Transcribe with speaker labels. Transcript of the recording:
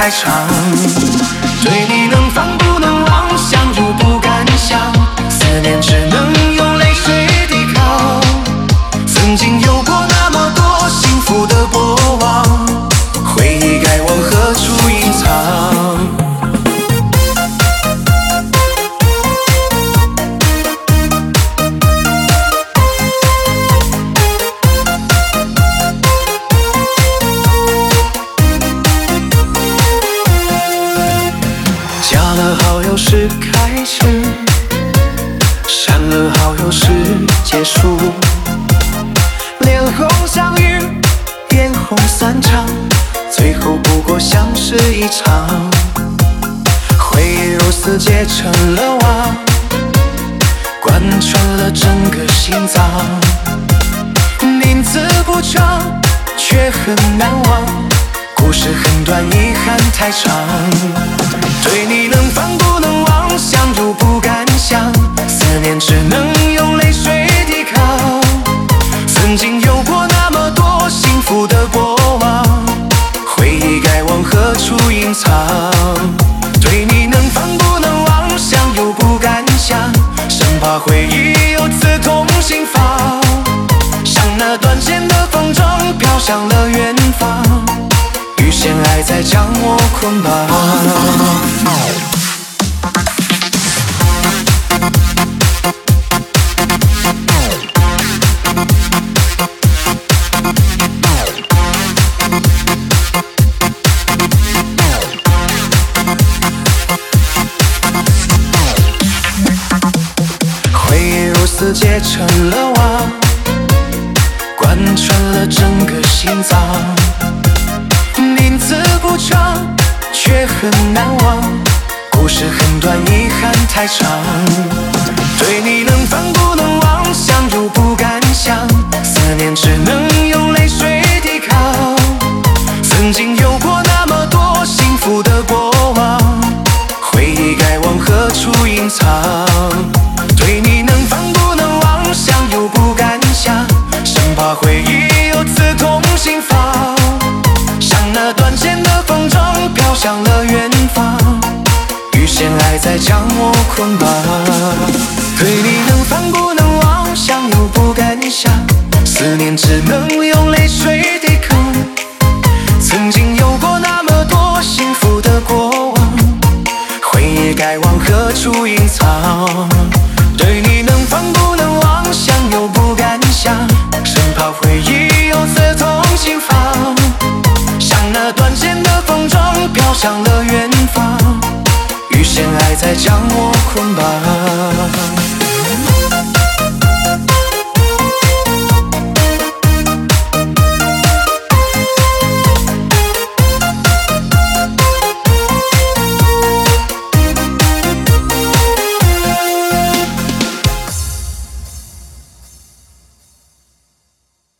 Speaker 1: 太长。对你能放不能忘，想入不敢想，思念只能用泪水抵抗。曾经有过那么多幸福的过往，回忆该往何处隐藏？加了好友是开始，删了好友是结束。脸红相遇，眼红散场，最后不过相识一场。回忆如丝结成了网，贯穿了整个心脏。名字不长，却很难忘，故事很短，遗憾太长。对你能放不能忘，想入不敢想，思念只能用泪水抵抗。曾经有过那么多幸福的过往，回忆该往何处隐藏？对你能放不能忘，想又不敢想，生怕回忆又刺痛心房。像那断线的风筝飘向了远方，遇见爱在将我捆绑。回忆如丝结成了网，贯穿了整个心脏。名字不长，却很难忘，故事很短，遗憾太长。对你能放不能忘，想入不敢想，思念只能用泪水抵抗。曾经有过那么多幸福的过往，回忆该往何处隐藏？对你能放不能忘，想又不敢想，生怕回忆又刺痛心房。像那断线的风筝飘向了远方，遇见爱在将我捆绑。对你能放不能忘，想又不敢想，思念只能用泪水抵抗。曾经有过那么多幸福的过往，回忆该往何处隐藏？对你能放不能忘，想又不敢想，生怕回忆又刺痛心房。像那断线的风筝飘向了